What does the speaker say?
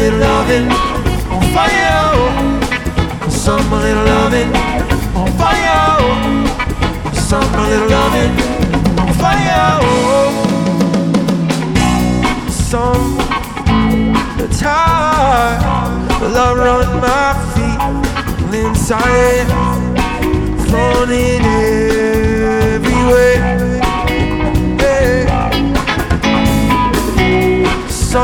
little loving on fire. Some little loving on fire. Some little loving on fire. Some the time love run my feet inside, falling